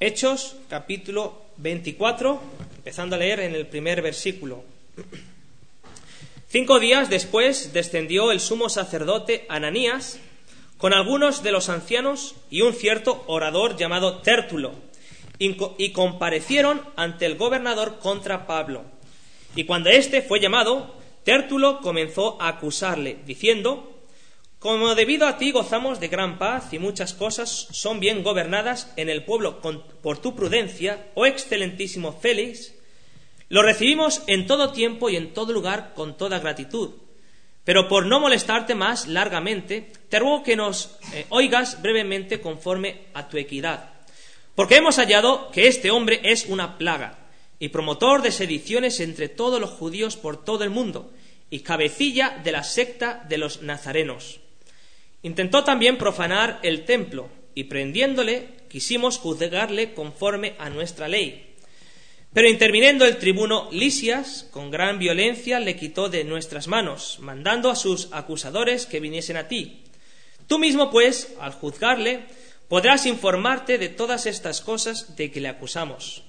Hechos, capítulo 24, empezando a leer en el primer versículo. 5 días después descendió el sumo sacerdote Ananías con algunos de los ancianos y un cierto orador llamado Tértulo, y comparecieron ante el gobernador contra Pablo. Y cuando éste fue llamado, Tértulo comenzó a acusarle, diciendo: como debido a ti gozamos de gran paz y muchas cosas son bien gobernadas en el pueblo por tu prudencia, oh excelentísimo Félix, lo recibimos en todo tiempo y en todo lugar con toda gratitud. Pero por no molestarte más largamente, te ruego que nos oigas brevemente conforme a tu equidad. Porque hemos hallado que este hombre es una plaga y promotor de sediciones entre todos los judíos por todo el mundo y cabecilla de la secta de los nazarenos. Intentó también profanar el templo, y prendiéndole quisimos juzgarle conforme a nuestra ley. Pero interviniendo el tribuno Lisias, con gran violencia le quitó de nuestras manos, mandando a sus acusadores que viniesen a ti. Tú mismo, pues, al juzgarle, podrás informarte de todas estas cosas de que le acusamos.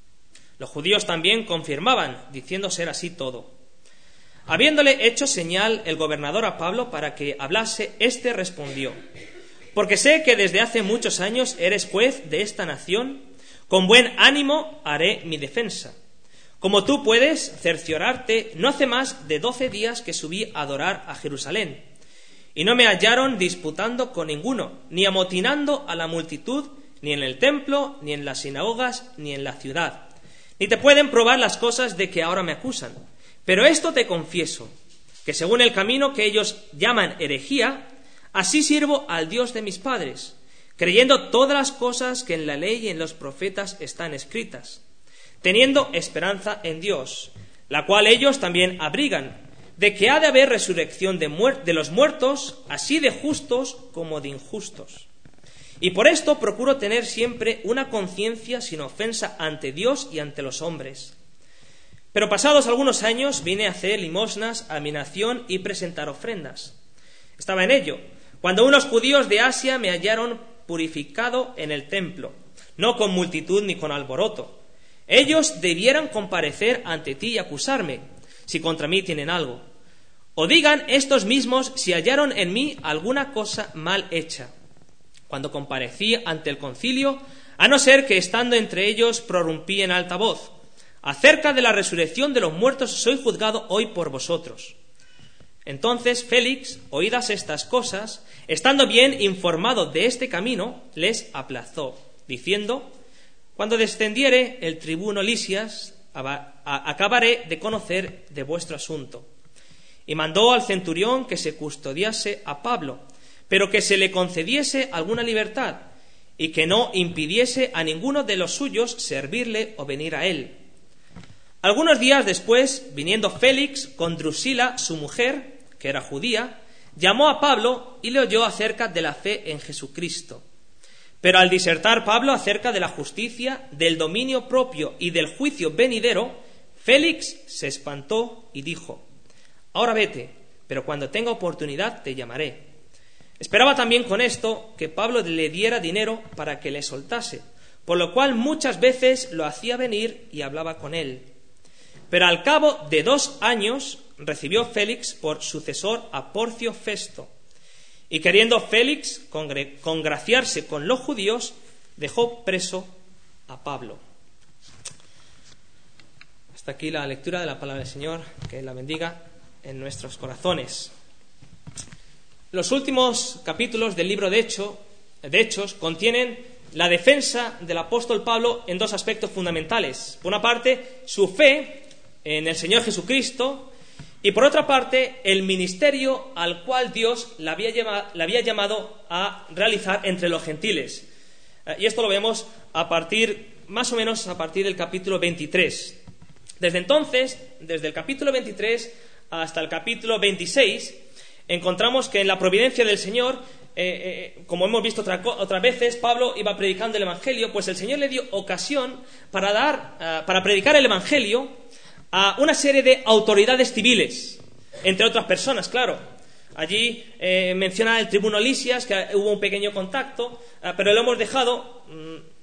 Los judíos también confirmaban, diciendo ser así todo. Habiéndole hecho señal el gobernador a Pablo para que hablase, éste respondió: porque sé que desde hace muchos años eres juez de esta nación, con buen ánimo haré mi defensa. Como tú puedes cerciorarte, no hace más de 12 días que subí a adorar a Jerusalén, y no me hallaron disputando con ninguno, ni amotinando a la multitud, ni en el templo, ni en las sinagogas, ni en la ciudad. Ni te pueden probar las cosas de que ahora me acusan. Pero esto te confieso, que según el camino que ellos llaman herejía, así sirvo al Dios de mis padres, creyendo todas las cosas que en la ley y en los profetas están escritas, teniendo esperanza en Dios, la cual ellos también abrigan, de que ha de haber resurrección de los muertos, así de justos como de injustos. Y por esto procuro tener siempre una conciencia sin ofensa ante Dios y ante los hombres. Pero pasados algunos años vine a hacer limosnas a mi nación y presentar ofrendas. Estaba en ello, cuando unos judíos de Asia me hallaron purificado en el templo, no con multitud ni con alboroto. Ellos debieran comparecer ante ti y acusarme, si contra mí tienen algo. O digan estos mismos si hallaron en mí alguna cosa mal hecha, cuando comparecí ante el concilio, a no ser que estando entre ellos prorrumpí en alta voz: acerca de la resurrección de los muertos soy juzgado hoy por vosotros. Entonces Félix, oídas estas cosas, estando bien informado de este camino, les aplazó, diciendo: cuando descendiere el tribuno Lisias, acabaré de conocer de vuestro asunto. Y mandó al centurión que se custodiase a Pablo, pero que se le concediese alguna libertad, y que no impidiese a ninguno de los suyos servirle o venir a él. Algunos días después, viniendo Félix con Drusila, su mujer, que era judía, llamó a Pablo y le oyó acerca de la fe en Jesucristo. Pero al disertar Pablo acerca de la justicia, del dominio propio y del juicio venidero, Félix se espantó y dijo: ahora vete, pero cuando tenga oportunidad te llamaré. Esperaba también con esto que Pablo le diera dinero para que le soltase, por lo cual muchas veces lo hacía venir y hablaba con él. Pero al cabo de 2 años recibió Félix por sucesor a Porcio Festo, y queriendo Félix congraciarse con los judíos, dejó preso a Pablo. Hasta aquí la lectura de la palabra del Señor, que la bendiga en nuestros corazones. Los últimos capítulos del libro de Hechos contienen la defensa del apóstol Pablo en 2 aspectos fundamentales. Por una parte, su fe en el Señor Jesucristo, y por otra parte, el ministerio al cual Dios le había llamado a realizar entre los gentiles. Y esto lo vemos más o menos a partir del capítulo 23. Desde entonces, desde el capítulo 23 hasta el capítulo 26, encontramos que en la providencia del Señor, como hemos visto otras veces, Pablo iba predicando el Evangelio, pues el Señor le dio ocasión para predicar el Evangelio a una serie de autoridades civiles, entre otras personas, claro. Allí menciona el tribuno Lisias, que hubo un pequeño contacto, pero lo hemos dejado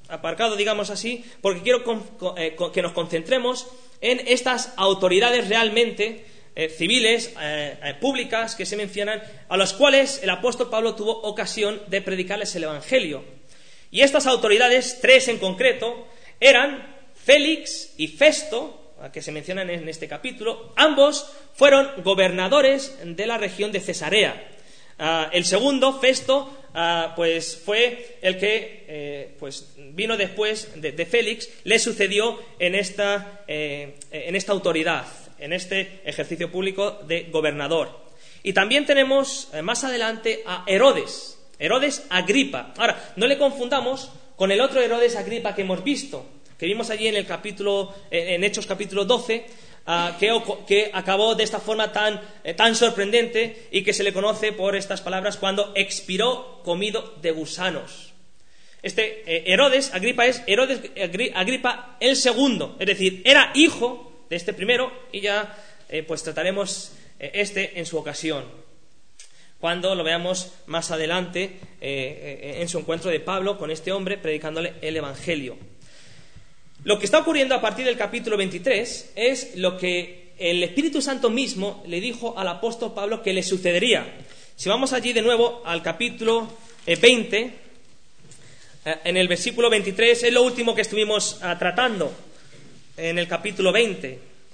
aparcado, digamos así, porque quiero que nos concentremos en estas autoridades realmente civiles, públicas, que se mencionan, a las cuales el apóstol Pablo tuvo ocasión de predicarles el Evangelio. Y estas autoridades, 3 en concreto, eran Félix y Festo, que se mencionan en este capítulo. Ambos fueron gobernadores de la región de Cesarea. El segundo, Festo, pues fue el que pues vino después de Félix, le sucedió en esta autoridad, en este ejercicio público de gobernador. Y también tenemos más adelante a Herodes Agripa. Ahora, no le confundamos con el otro Herodes Agripa que hemos visto, que vimos allí en Hechos capítulo 12, que acabó de esta forma tan sorprendente y que se le conoce por estas palabras: cuando expiró comido de gusanos. Herodes Agripa es Herodes Agripa el segundo, es decir, era hijo de este primero, y ya pues trataremos en su ocasión, cuando lo veamos más adelante en su encuentro de Pablo con este hombre predicándole el Evangelio. Lo que está ocurriendo a partir del capítulo 23 es lo que el Espíritu Santo mismo le dijo al apóstol Pablo que le sucedería. Si vamos allí de nuevo al capítulo 20, en el versículo 23, es lo último que estuvimos tratando en el capítulo 20.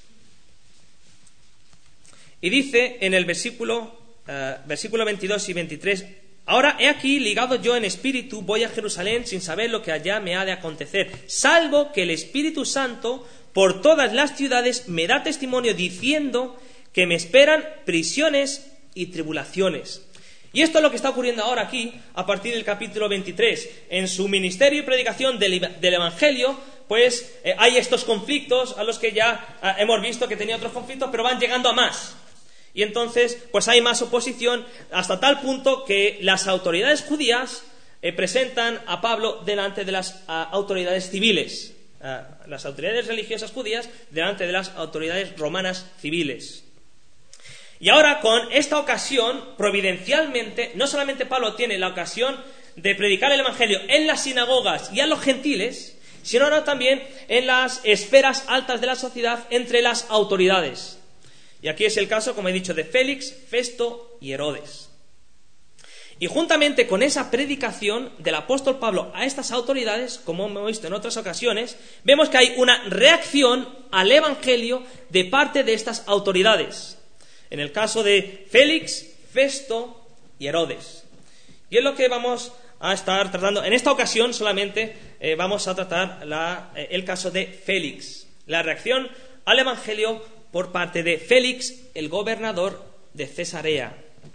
Y dice en el versículo 22 y 23: ahora he aquí, ligado yo en espíritu, voy a Jerusalén sin saber lo que allá me ha de acontecer, salvo que el Espíritu Santo por todas las ciudades me da testimonio diciendo que me esperan prisiones y tribulaciones. Y esto es lo que está ocurriendo ahora aquí, a partir del capítulo 23. En su ministerio y predicación del Evangelio, pues hay estos conflictos a los que ya hemos visto que tenía otros conflictos, pero van llegando a más. Y entonces, pues hay más oposición, hasta tal punto que las autoridades judías presentan a Pablo delante de las autoridades civiles, las autoridades religiosas judías delante de las autoridades romanas civiles. Y ahora, con esta ocasión, providencialmente, no solamente Pablo tiene la ocasión de predicar el Evangelio en las sinagogas y a los gentiles, sino ahora también en las esferas altas de la sociedad, entre las autoridades. Y aquí es el caso, como he dicho, de Félix, Festo y Herodes. Y juntamente con esa predicación del apóstol Pablo a estas autoridades, como hemos visto en otras ocasiones, vemos que hay una reacción al Evangelio de parte de estas autoridades. En el caso de Félix, Festo y Herodes. Y es lo que vamos a estar tratando. En esta ocasión solamente vamos a tratar el caso de Félix. La reacción al Evangelio por parte de Félix, el gobernador de Cesarea.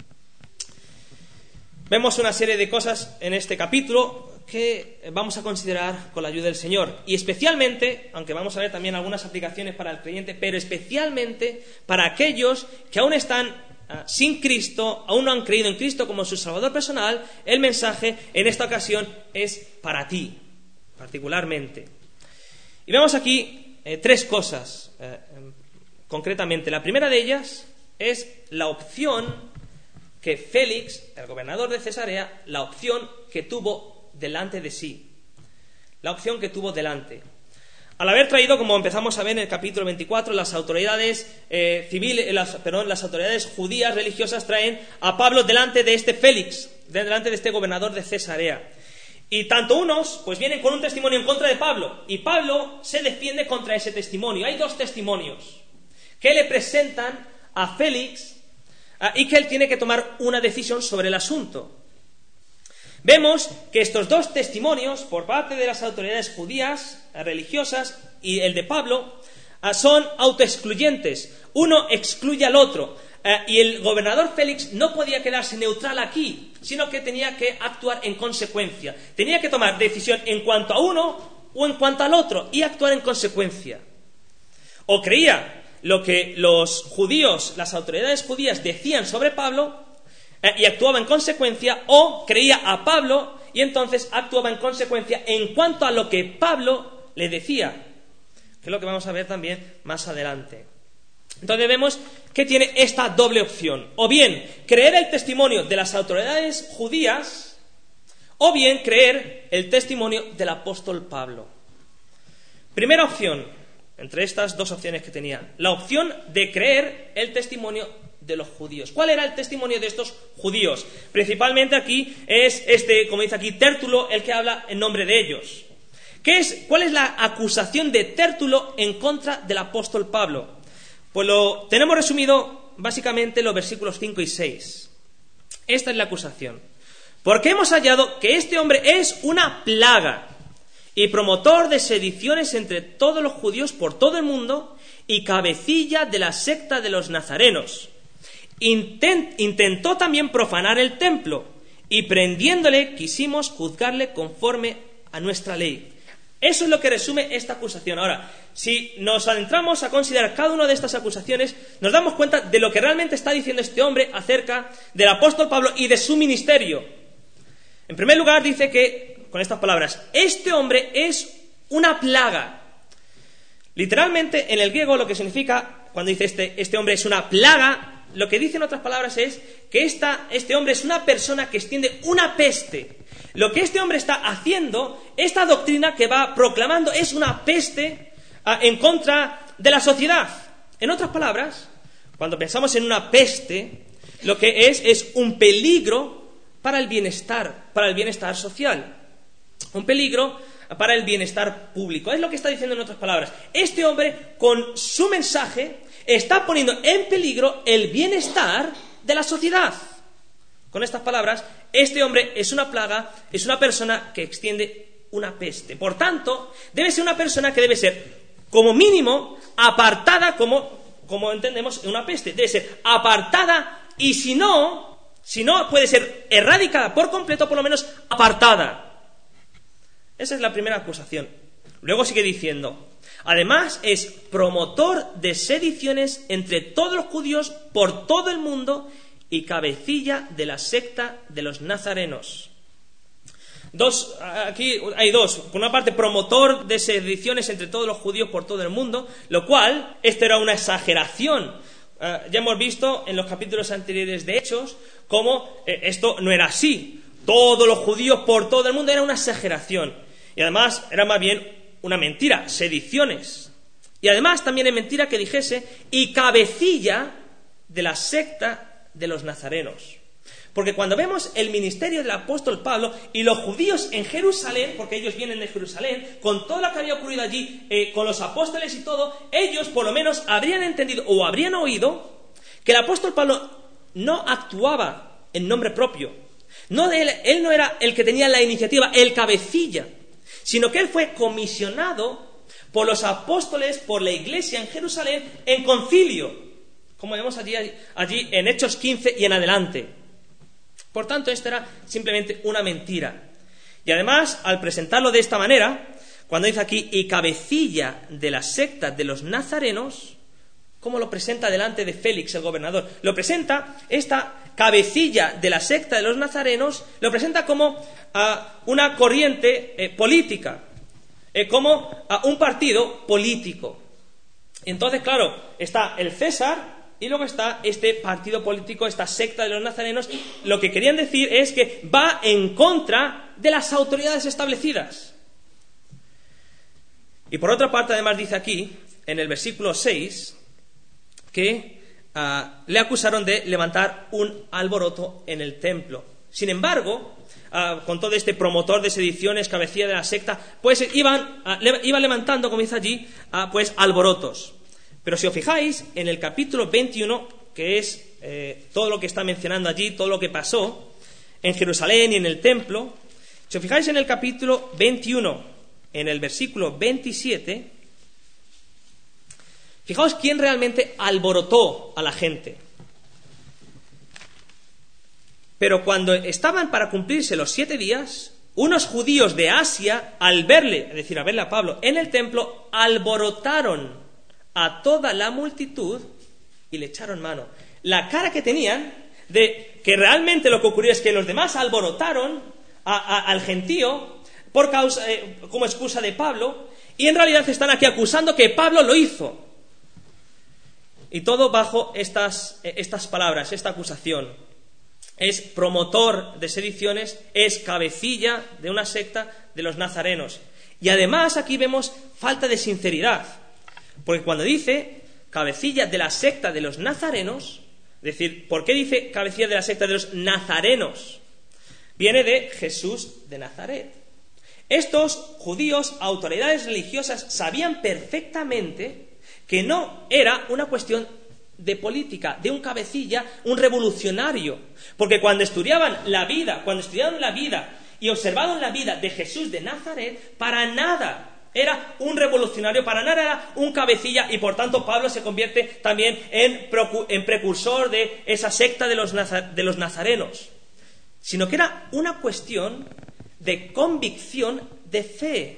Vemos una serie de cosas en este capítulo que vamos a considerar con la ayuda del Señor. Y especialmente, aunque vamos a ver también algunas aplicaciones para el creyente, pero especialmente para aquellos que aún están sin Cristo, aún no han creído en Cristo como su Salvador personal, el mensaje en esta ocasión es para ti, particularmente. Y vemos aquí 3 cosas, concretamente. La primera de ellas es la opción que Félix, el gobernador de Cesarea, la opción que tuvo delante de sí. La opción que tuvo delante. Al haber traído, como empezamos a ver en el capítulo 24, las autoridades las autoridades judías religiosas traen a Pablo delante de este Félix, delante de este gobernador de Cesarea. Y tanto unos, pues vienen con un testimonio en contra de Pablo, y Pablo se defiende contra ese testimonio. Hay 2 testimonios que le presentan a Félix y que él tiene que tomar una decisión sobre el asunto. Vemos que estos 2 testimonios por parte de las autoridades judías, religiosas, y el de Pablo, son autoexcluyentes. Uno excluye al otro. Y el gobernador Félix no podía quedarse neutral aquí, sino que tenía que actuar en consecuencia. Tenía que tomar decisión en cuanto a uno o en cuanto al otro y actuar en consecuencia. O creía lo que los judíos, las autoridades judías decían sobre Pablo y actuaba en consecuencia, o creía a Pablo y entonces actuaba en consecuencia en cuanto a lo que Pablo le decía, que es lo que vamos a ver también más adelante. Entonces vemos que tiene esta doble opción: o bien creer el testimonio de las autoridades judías, o bien creer el testimonio del apóstol Pablo. Primera opción, entre estas dos opciones que tenía, la opción de creer el testimonio de los judíos. ¿Cuál era el testimonio de estos judíos? Principalmente aquí es como dice aquí, Tértulo, el que habla en nombre de ellos. ¿Cuál es la acusación de Tértulo en contra del apóstol Pablo? Pues lo tenemos resumido básicamente en los versículos 5 y 6. Esta es la acusación. Porque hemos hallado que este hombre es una plaga y promotor de sediciones entre todos los judíos por todo el mundo y cabecilla de la secta de los nazarenos. Intentó también profanar el templo y prendiéndole quisimos juzgarle conforme a nuestra ley. Eso es lo que resume esta acusación. Ahora, si nos adentramos a considerar cada una de estas acusaciones, nos damos cuenta de lo que realmente está diciendo este hombre acerca del apóstol Pablo y de su ministerio. En primer lugar, dice que, con estas palabras, este hombre es una plaga. Literalmente, en el griego, lo que significa, cuando dice este hombre es una plaga, lo que dice en otras palabras es que este hombre es una persona que extiende una peste. Lo que este hombre está haciendo, esta doctrina que va proclamando, es una peste en contra de la sociedad. En otras palabras, cuando pensamos en una peste, lo que es un peligro para el bienestar social, un peligro para el bienestar público. Es lo que está diciendo en otras palabras. Este hombre, con su mensaje, está poniendo en peligro el bienestar de la sociedad. Con estas palabras, este hombre es una plaga, es una persona que extiende una peste. Por tanto, debe ser una persona que debe ser, como mínimo, apartada, como entendemos una peste. Debe ser apartada y si no puede ser erradicada por completo, por lo menos apartada. Esa es la primera acusación. Luego sigue diciendo, además es promotor de sediciones entre todos los judíos por todo el mundo y cabecilla de la secta de los nazarenos. Aquí hay dos. Por una parte, promotor de sediciones entre todos los judíos por todo el mundo, lo cual, esto era una exageración. Ya hemos visto en los capítulos anteriores de Hechos cómo esto no era así. Todos los judíos por todo el mundo era una exageración. Y además era más bien una mentira, sediciones. Y además también es mentira que dijese y cabecilla de la secta de los nazarenos. Porque cuando vemos el ministerio del apóstol Pablo y los judíos en Jerusalén, porque ellos vienen de Jerusalén, con todo lo que había ocurrido allí, con los apóstoles y todo, ellos por lo menos habrían entendido o habrían oído que el apóstol Pablo no actuaba en nombre propio. Él no era el que tenía la iniciativa, el cabecilla, sino que él fue comisionado por los apóstoles, por la iglesia en Jerusalén, en concilio, como vemos allí en Hechos 15 y en adelante. Por tanto, esto era simplemente una mentira. Y además, al presentarlo de esta manera, cuando dice aquí, y cabecilla de la secta de los nazarenos, ¿cómo lo presenta delante de Félix, el gobernador? Lo presenta, esta cabecilla de la secta de los nazarenos, lo presenta como una corriente política, como un partido político. Entonces, claro, está el César y luego está este partido político, esta secta de los nazarenos. Lo que querían decir es que va en contra de las autoridades establecidas. Y por otra parte, además dice aquí, en el versículo 6, que le acusaron de levantar un alboroto en el templo. Sin embargo, con todo este promotor de sediciones, cabecilla de la secta, pues iban levantando, como dice allí, pues alborotos. Pero si os fijáis, en el capítulo 21, que es todo lo que está mencionando allí, todo lo que pasó en Jerusalén y en el templo, si os fijáis en el capítulo 21, en el versículo 27, fijaos quién realmente alborotó a la gente. Pero cuando estaban para cumplirse los 7 días, unos judíos de Asia, al verle, es decir, a verle a Pablo en el templo, alborotaron a toda la multitud y le echaron mano. La cara que tenían de que realmente lo que ocurrió es que los demás alborotaron al gentío por causa, como excusa de Pablo, y en realidad están aquí acusando que Pablo lo hizo. Y todo bajo estas palabras, esta acusación. es promotor de sediciones, es cabecilla de una secta de los nazarenos. Y además aquí vemos falta de sinceridad, porque cuando dice cabecilla de la secta de los nazarenos, es decir, ¿por qué dice cabecilla de la secta de los nazarenos? Viene de Jesús de Nazaret. Estos judíos, autoridades religiosas, sabían perfectamente que no era una cuestión de política, de un cabecilla, un revolucionario, porque cuando estudiaban la vida y observaban la vida de Jesús de Nazaret, para nada era un revolucionario, para nada era un cabecilla, y por tanto Pablo se convierte también en precursor de esa secta de los nazarenos, sino que era una cuestión de convicción de fe,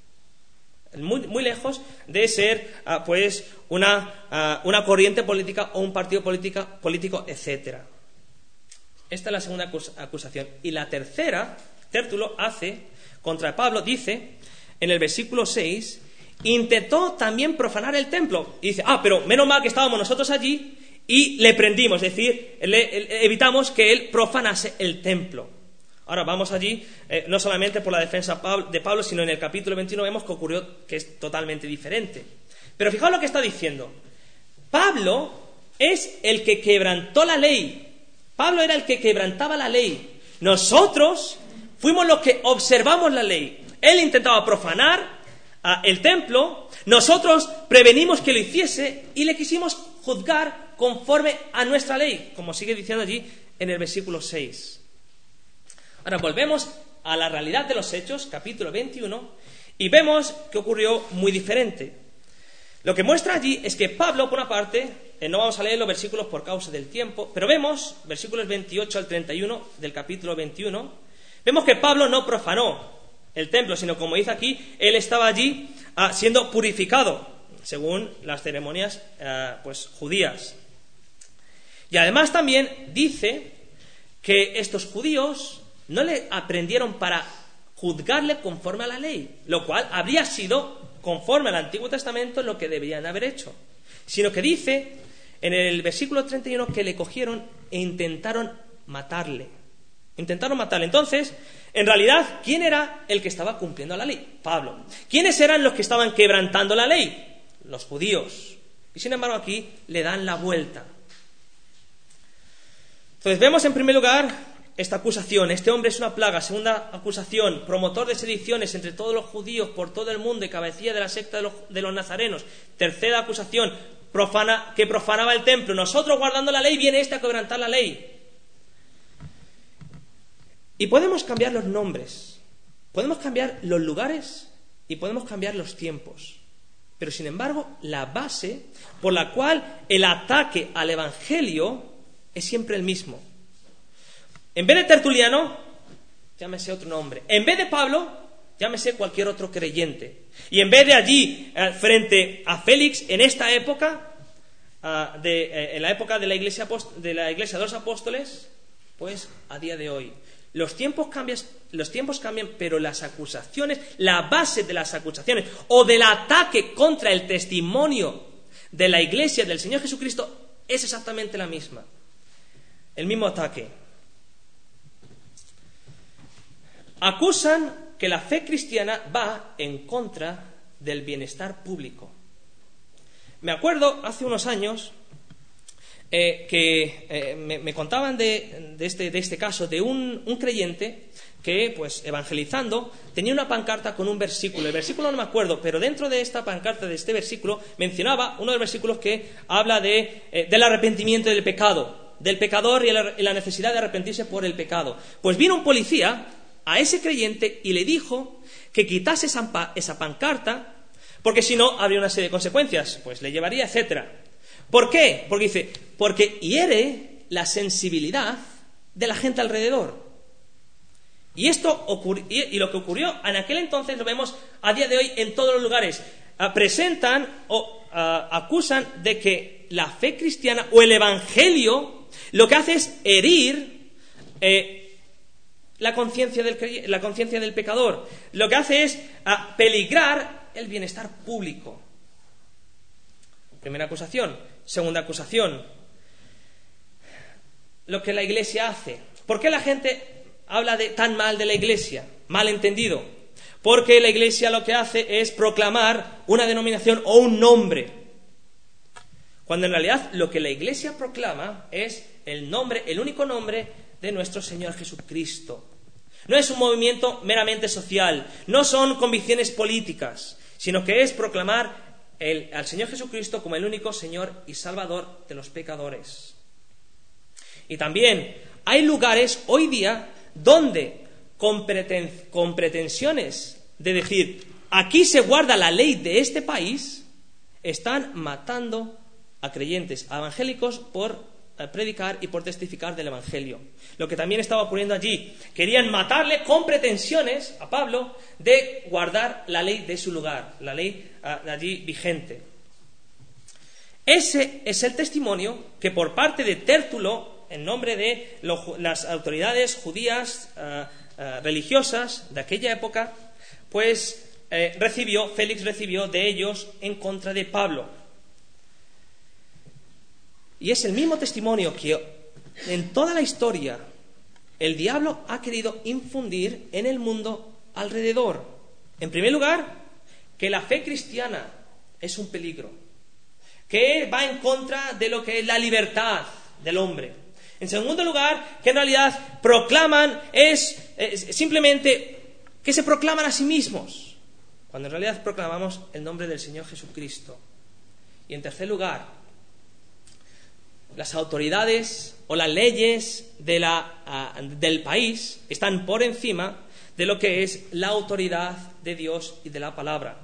muy lejos de ser pues una corriente política o un partido político, etc. Esta es la segunda acusación. Y la tercera, Tértulo hace contra Pablo, dice en el versículo 6, intentó también profanar el templo. Y dice, pero menos mal que estábamos nosotros allí y le prendimos, es decir, evitamos que él profanase el templo. Ahora vamos allí, no solamente por la defensa de Pablo, sino en el capítulo 21 vemos que ocurrió que es totalmente diferente. Pero fijaos lo que está diciendo. Pablo es el que quebrantó la ley. Pablo era el que quebrantaba la ley. Nosotros fuimos los que observamos la ley. Él intentaba profanar el templo, nosotros prevenimos que lo hiciese y le quisimos juzgar conforme a nuestra ley, como sigue diciendo allí en el versículo 6. Ahora volvemos a la realidad de los Hechos, capítulo 21, y vemos que ocurrió muy diferente. Lo que muestra allí es que Pablo, por una parte, no vamos a leer los versículos por causa del tiempo, pero vemos, versículos 28 al 31 del capítulo 21, vemos que Pablo no profanó el templo, sino como dice aquí, él estaba allí siendo purificado, según las ceremonias pues judías. Y además también dice que estos judíos no le aprendieron para juzgarle conforme a la ley, lo cual habría sido conforme al Antiguo Testamento lo que deberían haber hecho, sino que dice en el versículo 31 que le cogieron e intentaron matarle. Entonces, en realidad, ¿quién era el que estaba cumpliendo la ley? Pablo. ¿Quiénes eran los que estaban quebrantando la ley? Los judíos. Y sin embargo aquí le dan la vuelta. Entonces vemos en primer lugar esta acusación, este hombre es una plaga. Segunda acusación, promotor de sediciones entre todos los judíos por todo el mundo y cabecilla de la secta de los nazarenos. Tercera acusación, que profanaba el templo. Nosotros guardando la ley, viene este a quebrantar la ley. Y podemos cambiar los nombres, podemos cambiar los lugares y podemos cambiar los tiempos. Pero sin embargo, la base por la cual el ataque al Evangelio es siempre el mismo. En vez de Tertuliano, llámese otro nombre. En vez de Pablo, llámese cualquier otro creyente. Y en vez de allí, frente a Félix, en esta época, en la época de la iglesia de los apóstoles, pues a día de hoy. Los tiempos cambian, pero las acusaciones, la base de las acusaciones o del ataque contra el testimonio de la iglesia del Señor Jesucristo es exactamente la misma. El mismo ataque. Acusan que la fe cristiana va en contra del bienestar público. Me acuerdo hace unos años que me contaban de este caso de un creyente que, pues, evangelizando, tenía una pancarta con un versículo. El versículo no me acuerdo, pero dentro de esta pancarta, de este versículo, mencionaba uno de los versículos que habla del arrepentimiento del pecado, del pecador y la necesidad de arrepentirse por el pecado. Pues vino un policía a ese creyente y le dijo que quitase esa pancarta, porque si no habría una serie de consecuencias, pues le llevaría, etcétera. ¿Por qué? Porque hiere la sensibilidad de la gente alrededor. Y lo que ocurrió en aquel entonces lo vemos a día de hoy en todos los lugares. Presentan o acusan de que la fe cristiana o el evangelio lo que hace es herir la conciencia del pecador. Lo que hace es peligrar el bienestar público. Primera acusación. Segunda acusación. Lo que la Iglesia hace ¿Por qué la gente habla tan mal de la Iglesia? Mal entendido. Porque la Iglesia lo que hace es proclamar una denominación o un nombre, cuando en realidad lo que la Iglesia proclama es el único nombre de nuestro Señor Jesucristo. No es un movimiento meramente social, no son convicciones políticas, sino que es proclamar al Señor Jesucristo como el único Señor y Salvador de los pecadores. Y también hay lugares hoy día donde con pretensiones de decir, aquí se guarda la ley de este país, están matando a creyentes, a evangélicos, por predicar y por testificar del Evangelio. Lo que también estaba ocurriendo allí, querían matarle con pretensiones a Pablo de guardar la ley de su lugar, la ley allí vigente. Ese es el testimonio que por parte de Tértulo, en nombre de las autoridades judías religiosas de aquella época, pues Félix recibió de ellos en contra de Pablo. Y es el mismo testimonio que en toda la historia el diablo ha querido infundir en el mundo alrededor. En primer lugar, que la fe cristiana es un peligro, que va en contra de lo que es la libertad del hombre. En segundo lugar, que en realidad proclaman es simplemente que se proclaman a sí mismos, cuando en realidad proclamamos el nombre del Señor Jesucristo. Y en tercer lugar, las autoridades o las leyes del país están por encima de lo que es la autoridad de Dios y de la palabra.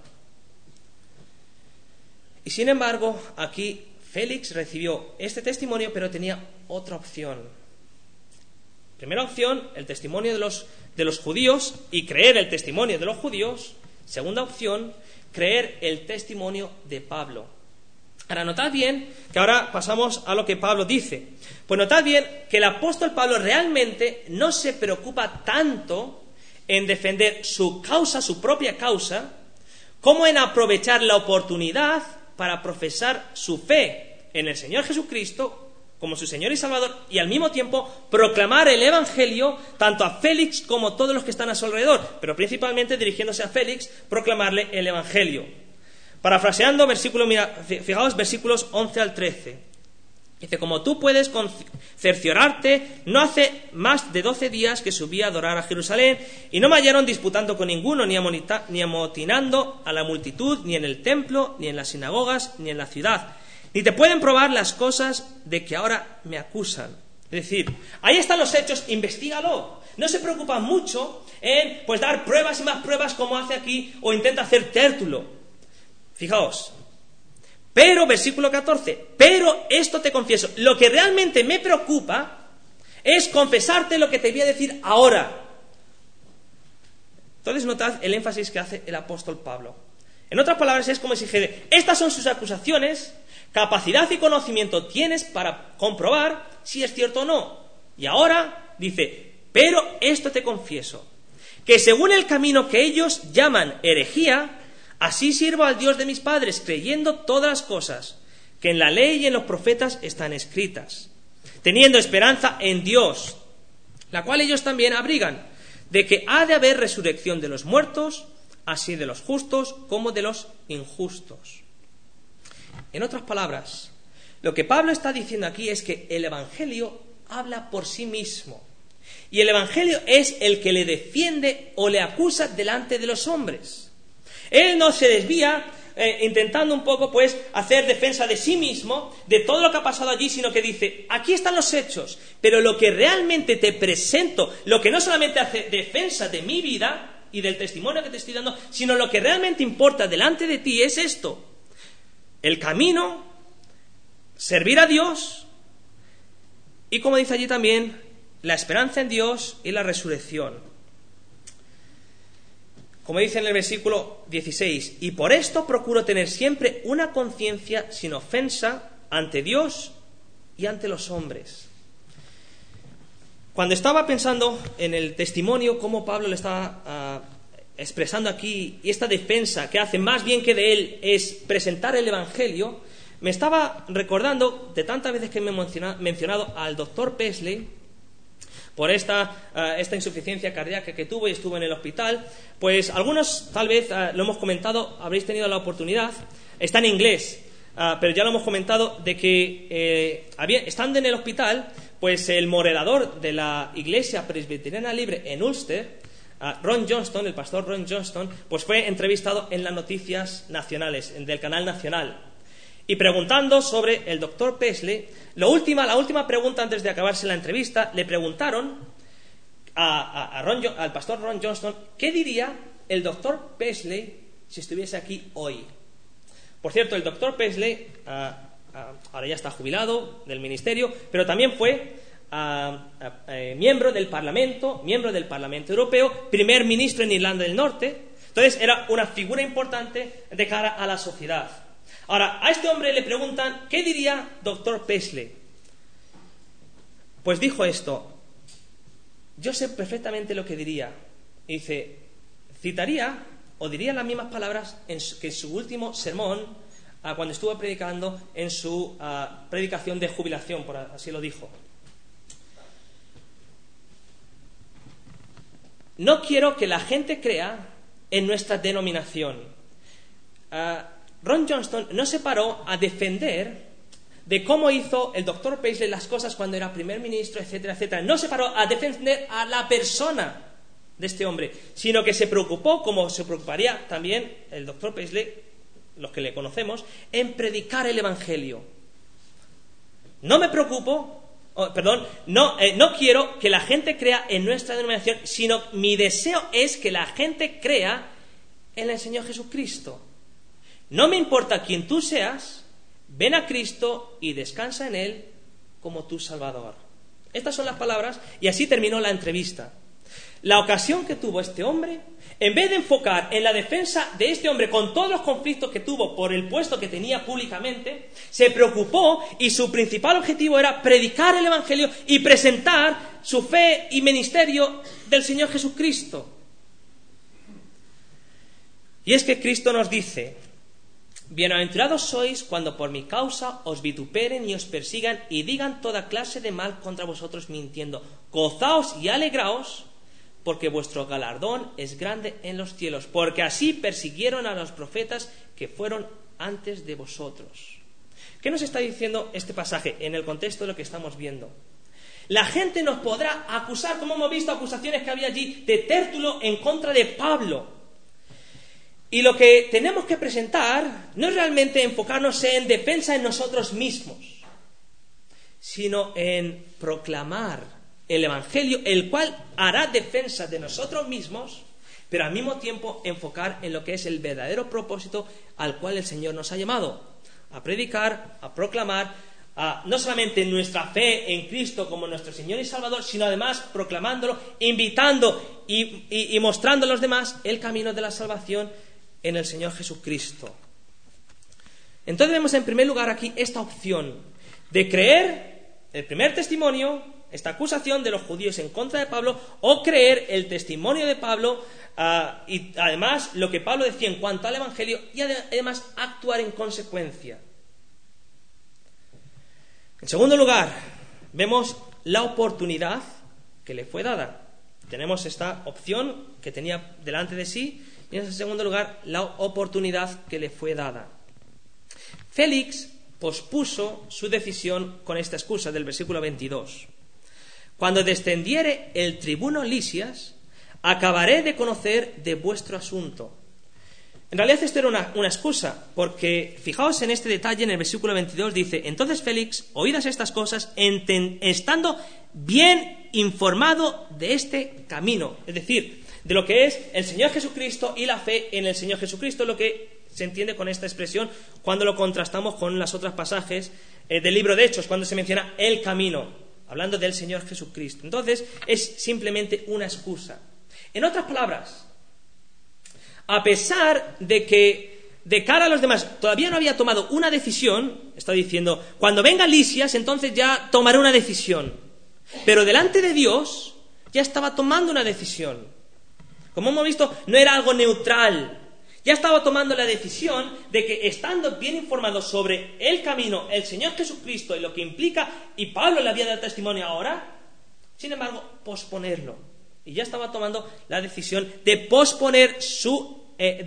Y sin embargo, aquí Félix recibió este testimonio, pero tenía otra opción. Primera opción, el testimonio de los judíos y creer el testimonio de los judíos. Segunda opción, creer el testimonio de Pablo. Ahora, notad bien que ahora pasamos a lo que Pablo dice. Pues notad bien que el apóstol Pablo realmente no se preocupa tanto en defender su causa, su propia causa, como en aprovechar la oportunidad para profesar su fe en el Señor Jesucristo como su Señor y Salvador, y al mismo tiempo proclamar el Evangelio tanto a Félix como a todos los que están a su alrededor, pero principalmente dirigiéndose a Félix, proclamarle el Evangelio. Parafraseando, fijaos versículos 11 al 13. Dice, como tú puedes cerciorarte, no hace más de 12 días que subí a adorar a Jerusalén, y no me hallaron disputando con ninguno, ni amotinando a la multitud, ni en el templo, ni en las sinagogas, ni en la ciudad. Ni te pueden probar las cosas de que ahora me acusan. Es decir, ahí están los hechos, investígalo. No se preocupa mucho en dar pruebas y más pruebas como hace aquí o intenta hacer Tértulo. Fijaos. Pero, versículo 14, pero esto te confieso, lo que realmente me preocupa es confesarte lo que te voy a decir ahora. Entonces notad el énfasis que hace el apóstol Pablo. En otras palabras, es como si dijera, estas son sus acusaciones, capacidad y conocimiento tienes para comprobar si es cierto o no. Y ahora dice, pero esto te confieso, que según el camino que ellos llaman herejía, así sirvo al Dios de mis padres, creyendo todas las cosas que en la ley y en los profetas están escritas, teniendo esperanza en Dios, la cual ellos también abrigan, de que ha de haber resurrección de los muertos, así de los justos como de los injustos. En otras palabras, lo que Pablo está diciendo aquí es que el Evangelio habla por sí mismo, y el Evangelio es el que le defiende o le acusa delante de los hombres. Él no se desvía intentando un poco hacer defensa de sí mismo, de todo lo que ha pasado allí, sino que dice, aquí están los hechos, pero lo que realmente te presento, lo que no solamente hace defensa de mi vida y del testimonio que te estoy dando, sino lo que realmente importa delante de ti es esto: el camino, servir a Dios y, como dice allí también, la esperanza en Dios y la resurrección. Como dice en el versículo 16, y por esto procuro tener siempre una conciencia sin ofensa ante Dios y ante los hombres. Cuando estaba pensando en el testimonio, cómo Pablo le estaba expresando aquí, y esta defensa que hace más bien que de él es presentar el Evangelio, me estaba recordando de tantas veces que me he mencionado al doctor Pesley, por esta insuficiencia cardíaca que tuvo y estuvo en el hospital. Pues algunos, tal vez, lo hemos comentado, habréis tenido la oportunidad, está en inglés, pero ya lo hemos comentado, de que estando en el hospital, pues el moderador de la Iglesia Presbiteriana Libre en Ulster, Ron Johnston, el pastor Ron Johnston, pues fue entrevistado en las noticias nacionales, del canal nacional. Y preguntando sobre el doctor Paisley, la última pregunta antes de acabarse la entrevista, le preguntaron al pastor Ron Johnston qué diría el doctor Paisley si estuviese aquí hoy. Por cierto, el doctor Paisley ahora ya está jubilado del ministerio, pero también fue miembro del Parlamento Europeo, primer ministro en Irlanda del Norte. Entonces era una figura importante de cara a la sociedad. Ahora, a este hombre le preguntan ¿qué diría doctor Paisley? Pues dijo esto: yo sé perfectamente lo que diría. Y dice, citaría o diría las mismas palabras que en su último sermón, cuando estuvo predicando en su predicación de jubilación, por así lo dijo. No quiero que la gente crea en nuestra denominación. Ron Johnston no se paró a defender de cómo hizo el doctor Paisley las cosas cuando era primer ministro, etcétera, etcétera. No se paró a defender a la persona de este hombre, sino que se preocupó, como se preocuparía también el doctor Paisley, los que le conocemos, en predicar el Evangelio. No quiero que la gente crea en nuestra denominación, sino mi deseo es que la gente crea en el Señor Jesucristo. No me importa quién tú seas, ven a Cristo y descansa en Él como tu Salvador. Estas son las palabras, y así terminó la entrevista. La ocasión que tuvo este hombre, en vez de enfocar en la defensa de este hombre con todos los conflictos que tuvo por el puesto que tenía públicamente, se preocupó y su principal objetivo era predicar el Evangelio y presentar su fe y ministerio del Señor Jesucristo. Y es que Cristo nos dice: bienaventurados sois cuando por mi causa os vituperen y os persigan y digan toda clase de mal contra vosotros mintiendo. Gozaos y alegraos, porque vuestro galardón es grande en los cielos, porque así persiguieron a los profetas que fueron antes de vosotros. ¿Qué nos está diciendo este pasaje en el contexto de lo que estamos viendo? La gente nos podrá acusar, como hemos visto acusaciones que había allí de Tértulo en contra de Pablo. Y lo que tenemos que presentar no es realmente enfocarnos en defensa en nosotros mismos, sino en proclamar el Evangelio, el cual hará defensa de nosotros mismos, pero al mismo tiempo enfocar en lo que es el verdadero propósito al cual el Señor nos ha llamado: a predicar, a proclamar, no solamente nuestra fe en Cristo como nuestro Señor y Salvador, sino además proclamándolo, invitando y mostrando a los demás el camino de la salvación en el Señor Jesucristo. Entonces vemos en primer lugar aquí esta opción de creer el primer testimonio, esta acusación de los judíos en contra de Pablo, o creer el testimonio de Pablo y además lo que Pablo decía en cuanto al Evangelio, y además actuar en consecuencia. En segundo lugar, vemos la oportunidad que le fue dada. Tenemos esta opción que tenía delante de sí, y en segundo lugar, la oportunidad que le fue dada. Félix pospuso su decisión con esta excusa del versículo 22. Cuando descendiere el tribuno Lisias, acabaré de conocer de vuestro asunto. En realidad esto era una excusa, porque fijaos en este detalle en el versículo 22, dice: entonces Félix, oídas estas cosas, estando bien informado de este camino, es decir, de lo que es el Señor Jesucristo y la fe en el Señor Jesucristo, lo que se entiende con esta expresión cuando lo contrastamos con los otros pasajes del libro de Hechos, cuando se menciona el camino, hablando del Señor Jesucristo. Entonces es simplemente una excusa. En otras palabras, a pesar de que de cara a los demás todavía no había tomado una decisión, está diciendo: cuando venga Lisias, entonces ya tomaré una decisión. Pero delante de Dios ya estaba tomando una decisión. Como hemos visto, no era algo neutral. Ya estaba tomando la decisión de que, estando bien informado sobre el camino, el Señor Jesucristo y lo que implica, y Pablo le había dado testimonio ahora, sin embargo, posponerlo. Y ya estaba tomando la decisión de posponer su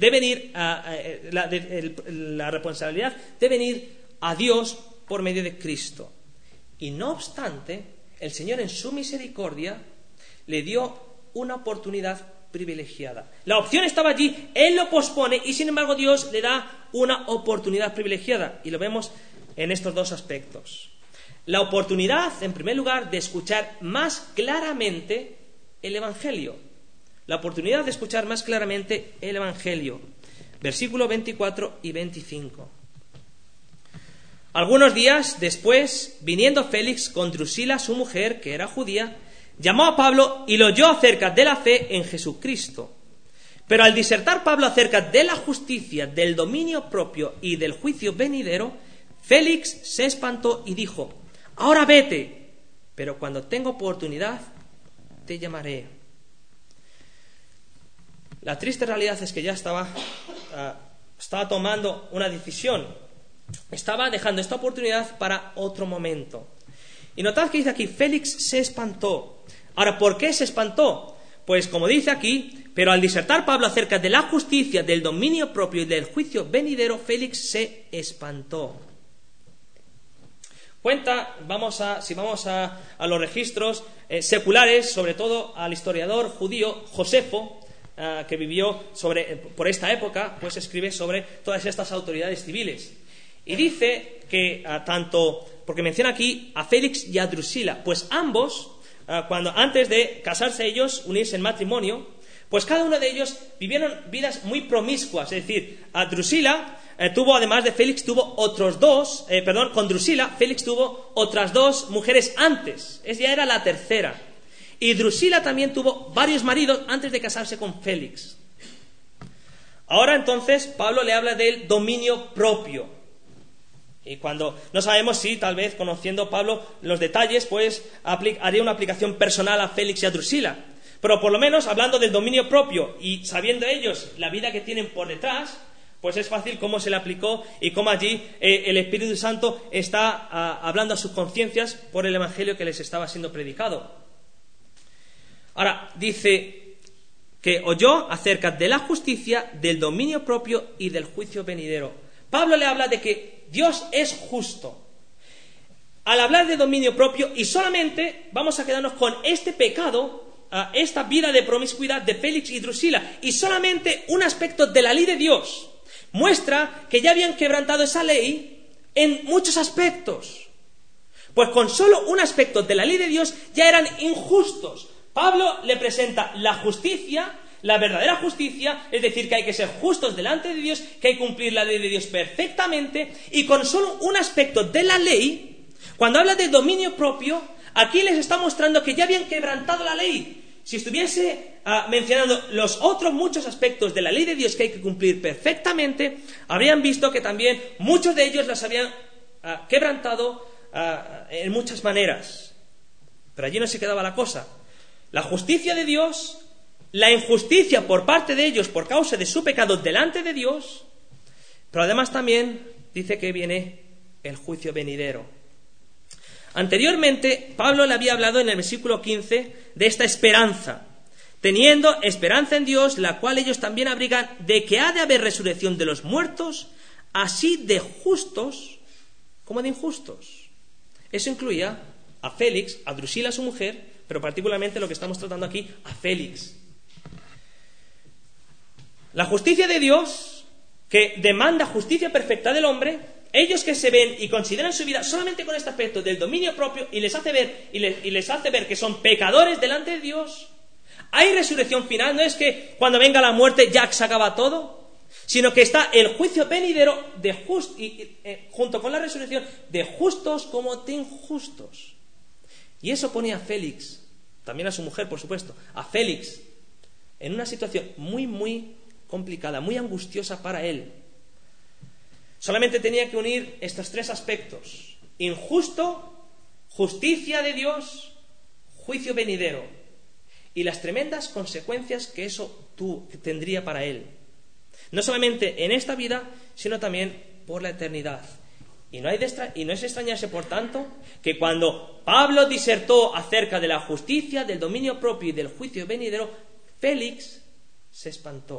la responsabilidad de venir a Dios por medio de Cristo. Y no obstante, el Señor en su misericordia le dio una oportunidad privilegiada. La opción estaba allí, Él lo pospone y sin embargo Dios le da una oportunidad privilegiada. Y lo vemos en estos dos aspectos. La oportunidad, en primer lugar, de escuchar más claramente el Evangelio. La oportunidad de escuchar más claramente el Evangelio. Versículos 24 y 25. Algunos días después, viniendo Félix con Drusila, su mujer, que era judía, llamó a Pablo y lo oyó acerca de la fe en Jesucristo. Pero al disertar Pablo acerca de la justicia, del dominio propio y del juicio venidero, Félix se espantó y dijo: ahora vete, pero cuando tenga oportunidad te llamaré. La triste realidad es que ya estaba tomando una decisión. Estaba dejando esta oportunidad para otro momento. Y notad que dice aquí, Félix se espantó. Ahora, ¿por qué se espantó? Pues como dice aquí, pero al disertar Pablo acerca de la justicia, del dominio propio y del juicio venidero, Félix se espantó. Cuenta, si vamos a los registros seculares, sobre todo al historiador judío Josefo, que vivió por esta época, pues escribe sobre todas estas autoridades civiles. Y dice que porque menciona aquí a Félix y a Drusila, pues ambos, antes de casarse ellos, unirse en matrimonio, pues cada uno de ellos vivieron vidas muy promiscuas. Es decir, a Drusila además de Félix, con Drusila, Félix tuvo otras dos mujeres antes. Ella era la tercera. Y Drusila también tuvo varios maridos antes de casarse con Félix. Ahora entonces Pablo le habla del dominio propio. Y cuando no sabemos si, tal vez, conociendo Pablo los detalles, pues haría una aplicación personal a Félix y a Drusila. Pero por lo menos, hablando del dominio propio y sabiendo ellos la vida que tienen por detrás, pues es fácil cómo se le aplicó y cómo allí el Espíritu Santo está hablando a sus conciencias por el Evangelio que les estaba siendo predicado. Ahora, dice que oyó acerca de la justicia, del dominio propio y del juicio venidero. Pablo le habla de que Dios es justo. Al hablar de dominio propio, y solamente vamos a quedarnos con este pecado, esta vida de promiscuidad de Félix y Drusila, y solamente un aspecto de la ley de Dios, muestra que ya habían quebrantado esa ley en muchos aspectos. Pues con solo un aspecto de la ley de Dios ya eran injustos. Pablo le presenta la justicia, la verdadera justicia, es decir, que hay que ser justos delante de Dios, que hay que cumplir la ley de Dios perfectamente, y con solo un aspecto de la ley, cuando habla de dominio propio, aquí les está mostrando que ya habían quebrantado la ley. Si estuviese mencionando los otros muchos aspectos de la ley de Dios que hay que cumplir perfectamente, habrían visto que también muchos de ellos las habían quebrantado en muchas maneras. Pero allí no se quedaba la cosa. La justicia de Dios, la injusticia por parte de ellos por causa de su pecado delante de Dios, pero además también dice que viene el juicio venidero. Anteriormente, Pablo le había hablado en el versículo 15 de esta esperanza, teniendo esperanza en Dios, la cual ellos también abrigan, de que ha de haber resurrección de los muertos, así de justos como de injustos. Eso incluía a Félix, a Drusila su mujer, pero particularmente lo que estamos tratando aquí, a Félix. La justicia de Dios, que demanda justicia perfecta del hombre, ellos que se ven y consideran su vida solamente con este aspecto del dominio propio y les hace ver que son pecadores delante de Dios. Hay resurrección final, no es que cuando venga la muerte ya se acaba todo, sino que está el juicio venidero junto con la resurrección de justos como de injustos. Y eso pone a Félix, también a su mujer por supuesto, a Félix en una situación muy muy complicada, muy angustiosa para él. Solamente tenía que unir estos tres aspectos: injusto, justicia de Dios, juicio venidero, y las tremendas consecuencias que eso tendría para él, no solamente en esta vida, sino también por la eternidad. Y no es extrañarse, por tanto, que cuando Pablo disertó acerca de la justicia, del dominio propio y del juicio venidero, Félix se espantó.